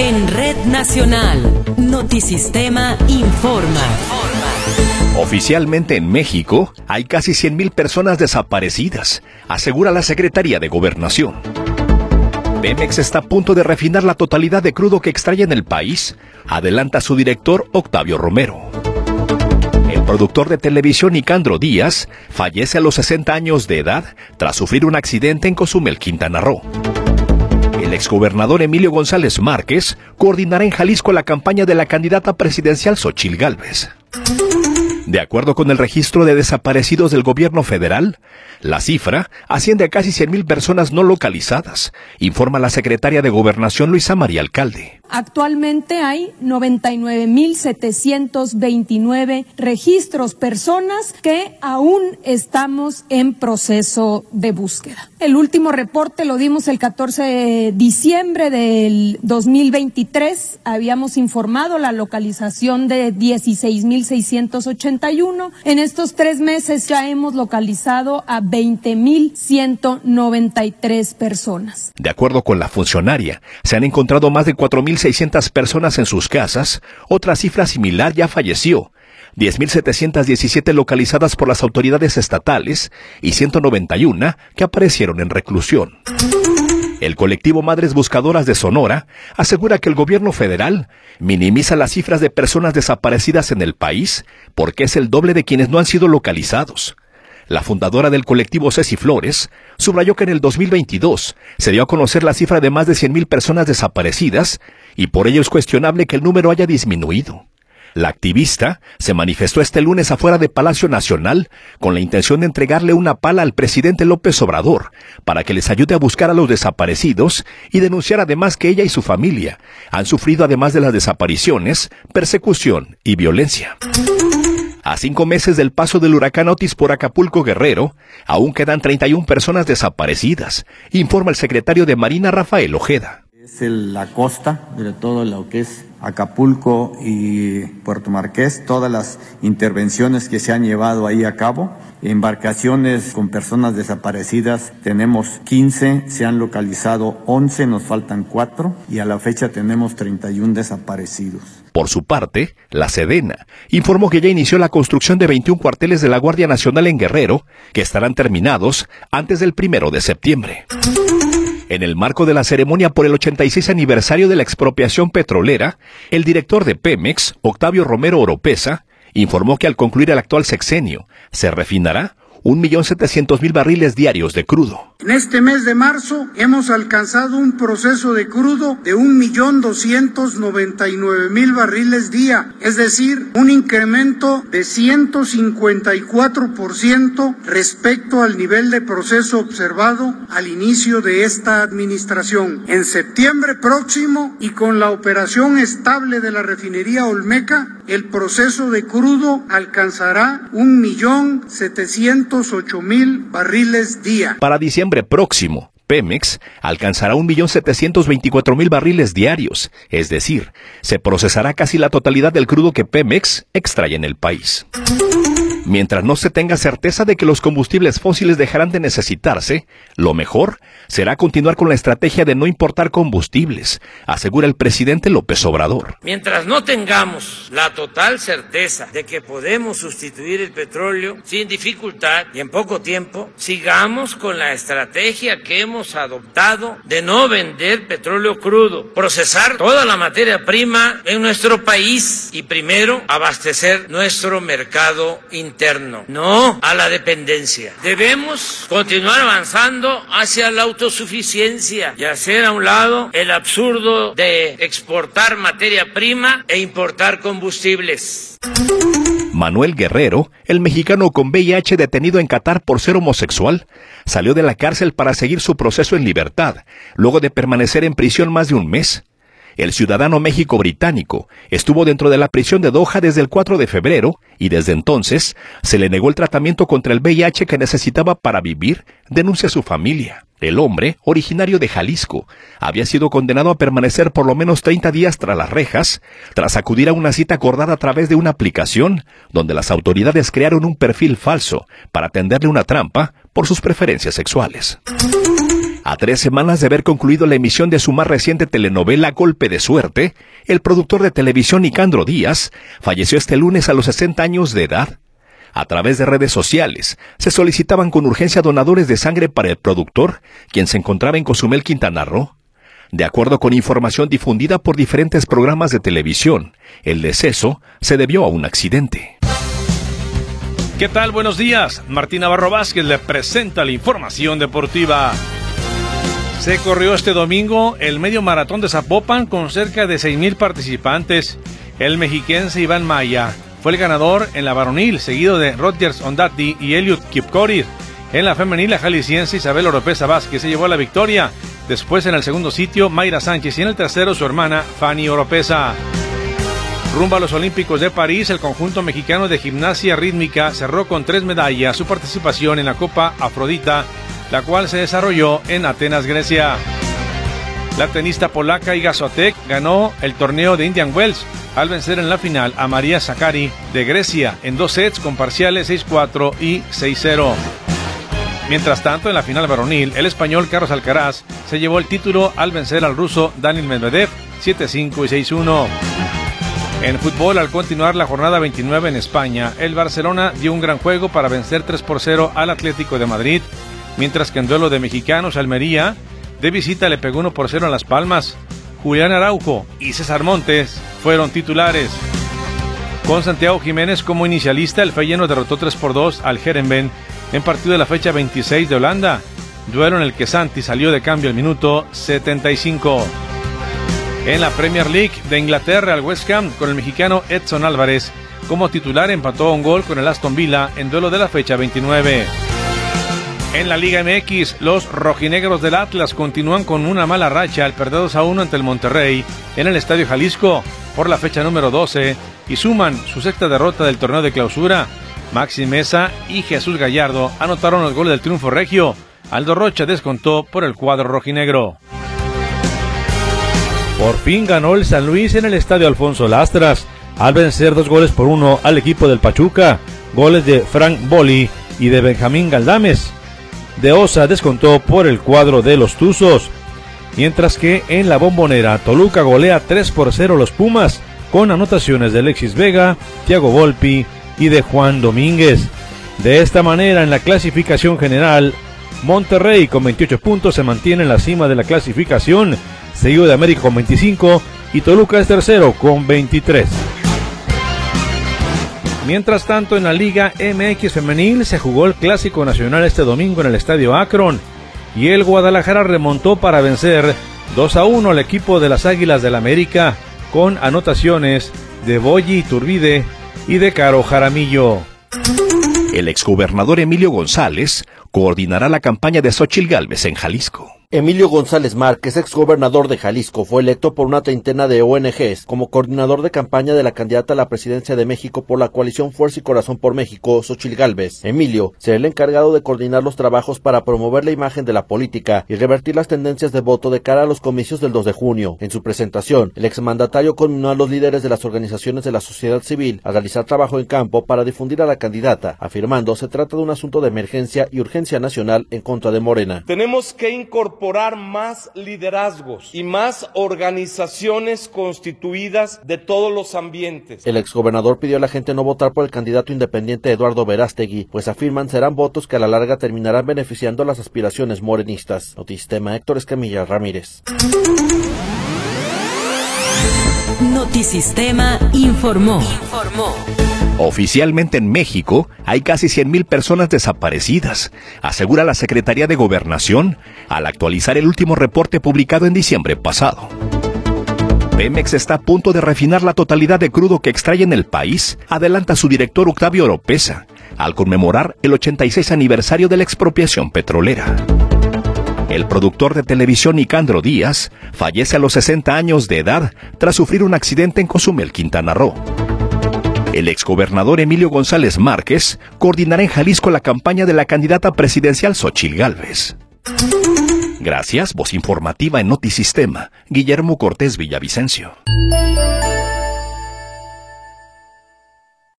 En Red Nacional, Notisistema informa. Oficialmente en México hay casi 100,000 personas desaparecidas, asegura la Secretaría de Gobernación. Pemex está a punto de refinar la totalidad de crudo que extrae en el país, adelanta su director Octavio Romero. El productor de televisión Nicandro Díaz fallece a los 60 años de edad tras sufrir un accidente en Cozumel, Quintana Roo. El exgobernador Emilio González Márquez coordinará en Jalisco la campaña de la candidata presidencial Xóchitl Gálvez. De acuerdo con el registro de desaparecidos del gobierno federal, la cifra asciende a casi 100,000 personas no localizadas, informa la secretaria de Gobernación Luisa María Alcalde. Actualmente hay 99,729 registros, personas que aún estamos en proceso de búsqueda. El último reporte lo dimos el 14 de diciembre del 2023. Habíamos informado la localización de 16,681. En estos 3 meses ya hemos localizado a 20,193 personas. De acuerdo con la funcionaria, se han encontrado más de 4,600 personas en sus casas. Otra cifra similar ya falleció. 10,717 localizadas por las autoridades estatales y 191 que aparecieron en reclusión. El colectivo Madres Buscadoras de Sonora asegura que el gobierno federal minimiza las cifras de personas desaparecidas en el país porque es el doble de quienes no han sido localizados. La fundadora del colectivo Ceci Flores subrayó que en el 2022 se dio a conocer la cifra de más de 100,000 personas desaparecidas y por ello es cuestionable que el número haya disminuido. La activista se manifestó este lunes afuera de Palacio Nacional con la intención de entregarle una pala al presidente López Obrador para que les ayude a buscar a los desaparecidos y denunciar además que ella y su familia han sufrido, además de las desapariciones, persecución y violencia. A 5 meses del paso del huracán Otis por Acapulco, Guerrero, aún quedan 31 personas desaparecidas, informa el secretario de Marina Rafael Ojeda. Es la costa de todo lo que es Acapulco y Puerto Marqués, todas las intervenciones que se han llevado ahí a cabo. Embarcaciones con personas desaparecidas tenemos 15, se han localizado 11, nos faltan 4 y a la fecha tenemos 31 desaparecidos. Por su parte, la Sedena informó que ya inició la construcción de 21 cuarteles de la Guardia Nacional en Guerrero, que estarán terminados antes del 1 de septiembre. En el marco de la ceremonia por el 86 aniversario de la expropiación petrolera, el director de Pemex, Octavio Romero Oropesa, informó que al concluir el actual sexenio, se refinará 1,700,000 barriles diarios de crudo. En este mes de marzo hemos alcanzado un proceso de crudo de 1,299,000 barriles día, es decir, un incremento de 154% respecto al nivel de proceso observado al inicio de esta administración. En septiembre próximo y con la operación estable de la refinería Olmeca, el proceso de crudo alcanzará 1,708,000 barriles día. Para diciembre próximo, Pemex alcanzará 1,724,000 barriles diarios, es decir, se procesará casi la totalidad del crudo que Pemex extrae en el país. Mientras no se tenga certeza de que los combustibles fósiles dejarán de necesitarse, lo mejor será continuar con la estrategia de no importar combustibles, asegura el presidente López Obrador. Mientras no tengamos la total certeza de que podemos sustituir el petróleo sin dificultad y en poco tiempo, sigamos con la estrategia que hemos adoptado de no vender petróleo crudo, procesar toda la materia prima en nuestro país y primero abastecer nuestro mercado interno. No a la dependencia. Debemos continuar avanzando hacia la autosuficiencia y hacer a un lado el absurdo de exportar materia prima e importar combustibles. Manuel Guerrero, el mexicano con VIH detenido en Qatar por ser homosexual, salió de la cárcel para seguir su proceso en libertad, luego de permanecer en prisión más de un mes. El ciudadano México-británico estuvo dentro de la prisión de Doha desde el 4 de febrero y desde entonces se le negó el tratamiento contra el VIH que necesitaba para vivir, denuncia su familia. El hombre, originario de Jalisco, había sido condenado a permanecer por lo menos 30 días tras las rejas, tras acudir a una cita acordada a través de una aplicación, donde las autoridades crearon un perfil falso para tenderle una trampa por sus preferencias sexuales. A 3 semanas de haber concluido la emisión de su más reciente telenovela Golpe de Suerte, el productor de televisión Nicandro Díaz falleció este lunes a los 60 años de edad. A través de redes sociales, se solicitaban con urgencia donadores de sangre para el productor, quien se encontraba en Cozumel, Quintana Roo. De acuerdo con información difundida por diferentes programas de televisión, el deceso se debió a un accidente. ¿Qué tal? Buenos días. Martín Navarro Vázquez le presenta la información deportiva. Se corrió este domingo el medio maratón de Zapopan con cerca de 6,000 participantes. El mexiquense Iván Maya fue el ganador en la varonil, seguido de Rodgers Ondati y Eliud Kipkorir. En la femenil, la jalisciense Isabel Oropesa Vázquez se llevó la victoria. Después, en el segundo sitio, Mayra Sánchez, y en el tercero, su hermana Fanny Oropesa. Rumbo a los Olímpicos de París, el conjunto mexicano de gimnasia rítmica cerró con 3 medallas su participación en la Copa Afrodita, la cual se desarrolló en Atenas, Grecia. La tenista polaca Iga Swiatek ganó el torneo de Indian Wells al vencer en la final a María Sakkari de Grecia en 2 sets con parciales 6-4 y 6-0. Mientras tanto, en la final varonil, el español Carlos Alcaraz se llevó el título al vencer al ruso Daniil Medvedev 7-5 y 6-1. En fútbol, al continuar la jornada 29 en España, el Barcelona dio un gran juego para vencer 3-0 al Atlético de Madrid, mientras que en duelo de mexicanos, Almería de visita le pegó 1-0 a Las Palmas. Julián Araujo y César Montes fueron titulares. Con Santiago Jiménez como inicialista, el Feyenoord derrotó 3-2 al Heerenveen en partido de la fecha 26 de Holanda, duelo en el que Santi salió de cambio al minuto 75. En la Premier League de Inglaterra, el West Ham, con el mexicano Edson Álvarez como titular, empató a un gol con el Aston Villa en duelo de la fecha 29. En la Liga MX, los rojinegros del Atlas continúan con una mala racha al perder 2-1 ante el Monterrey en el Estadio Jalisco por la fecha número 12 y suman su 6ª derrota del torneo de clausura. Maxi Mesa y Jesús Gallardo anotaron los goles del triunfo regio. Aldo Rocha descontó por el cuadro rojinegro. Por fin ganó el San Luis en el Estadio Alfonso Lastras al vencer 2-1 al equipo del Pachuca. Goles de Frank Boli y de Benjamín Galdames. De Osa descontó por el cuadro de los Tuzos, mientras que en la Bombonera Toluca golea 3-0 los Pumas con anotaciones de Alexis Vega, Thiago Volpi y de Juan Domínguez. De esta manera, en la clasificación general, Monterrey con 28 puntos se mantiene en la cima de la clasificación, seguido de América con 25 y Toluca es tercero con 23. Mientras tanto, en la Liga MX femenil se jugó el Clásico Nacional este domingo en el Estadio Akron y el Guadalajara remontó para vencer 2-1 al equipo de las Águilas del América con anotaciones de Boyi Iturbide y de Caro Jaramillo. El exgobernador Emilio González coordinará la campaña de Xóchitl Gálvez en Jalisco. Emilio González Márquez, exgobernador de Jalisco, fue electo por una treintena de ONGs como coordinador de campaña de la candidata a la presidencia de México por la coalición Fuerza y Corazón por México, Xóchitl Gálvez. Emilio será el encargado de coordinar los trabajos para promover la imagen de la política y revertir las tendencias de voto de cara a los comicios del 2 de junio. En su presentación, el exmandatario conminó a los líderes de las organizaciones de la sociedad civil a realizar trabajo en campo para difundir a la candidata, afirmando se trata de un asunto de emergencia y urgencia nacional en contra de Morena. Tenemos que incorporar más liderazgos y más organizaciones constituidas de todos los ambientes. El exgobernador pidió a la gente no votar por el candidato independiente Eduardo Verástegui, pues afirman serán votos que a la larga terminarán beneficiando las aspiraciones morenistas. Notisistema, Héctor Escamilla Ramírez. Notisistema informó. Oficialmente en México hay casi 100,000 personas desaparecidas, asegura la Secretaría de Gobernación al actualizar el último reporte publicado en diciembre pasado. Pemex está a punto de refinar la totalidad de crudo que extrae en el país, adelanta su director Octavio Oropesa, al conmemorar el 86 aniversario de la expropiación petrolera. El productor de televisión Nicandro Díaz fallece a los 60 años de edad tras sufrir un accidente en Cozumel, Quintana Roo. El exgobernador Emilio González Márquez coordinará en Jalisco la campaña de la candidata presidencial Xóchitl Gálvez. Gracias, voz informativa en Notisistema, Guillermo Cortés Villavicencio.